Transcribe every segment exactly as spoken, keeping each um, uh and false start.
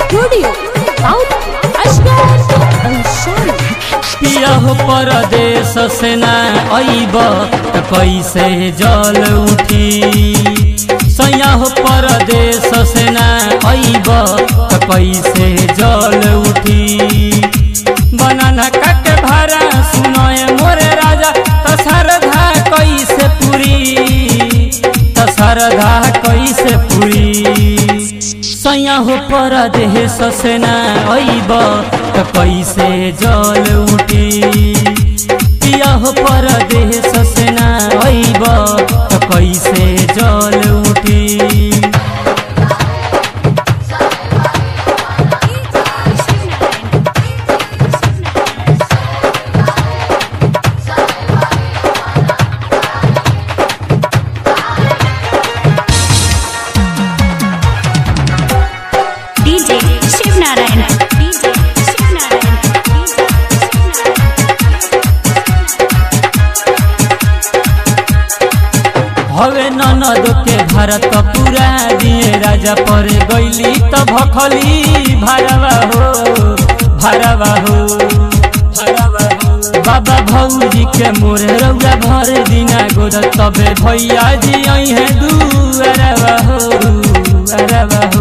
Studio south Asghar अंशान। पिया हो परदेश से ना आइब त कैसे जल उठी। सैया हो परदेश से ना आइब त कैसे जल उठी। बनाना काके भारा सुनोए मोरे राजा त सरधा कैसे पूरी त सरधा कैसे पूरी। सैया हो परदेश से ना आइब त कैसे जल उठी। पिया हो परदेश से ना आइब त कैसे जल उठी। डीजे शिव नारायण डीजे शिव नारायण हवे ननद के भारत पूरा दिए राजा पर गईली त भखली भरवा हो भरवा हो भरवा हो। बाबा भौजी के मोरे रौरा भर दिना गोद तबे भैया जी आई है दुअरवा हो अरवा हो।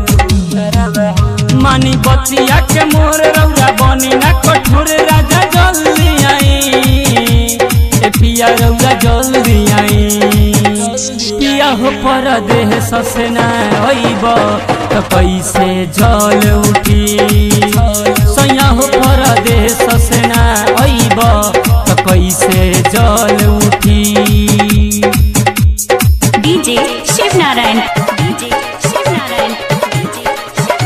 मानी बतिया के मोर रौरा बनी ना कठोर राजा जल्दी आई। ए पिया रौरा जल्दी आई। पिया हो परदेश से ना आइब त कैसे जल उठी। सैया हो परदेश से ना आइब त कैसे जल उठी। DJ Shiv Narayan DJ Shiv Narayan DJ Shiv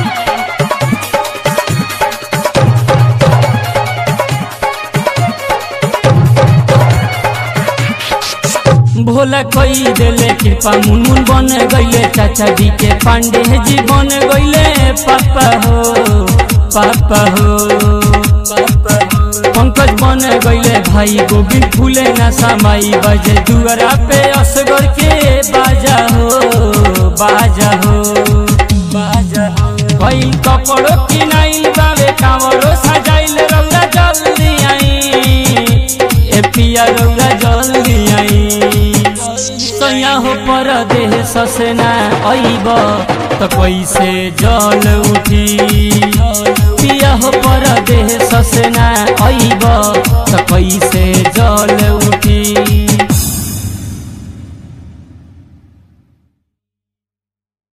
Narayan. Bhola कोई देले कृपा मुनमुन बन गईले चाचा जी के पांडे जी बन गईले पापा हो पापा हो। पंकज बन गईले भाई गोविंद फूले ना समाई बजे दुआरा पे असगर के बाजा हो बाजा हो बाजा हो। कई कपड़ो किनाइल बावे कांवरो सजाइल रौरा जल्दी आई। ए पिया रौरा जल्दी आई। सैया हो परदेश से ना आइब त कैसे जल उठी। पिया हो परदेश से ना आइब त कैसे जल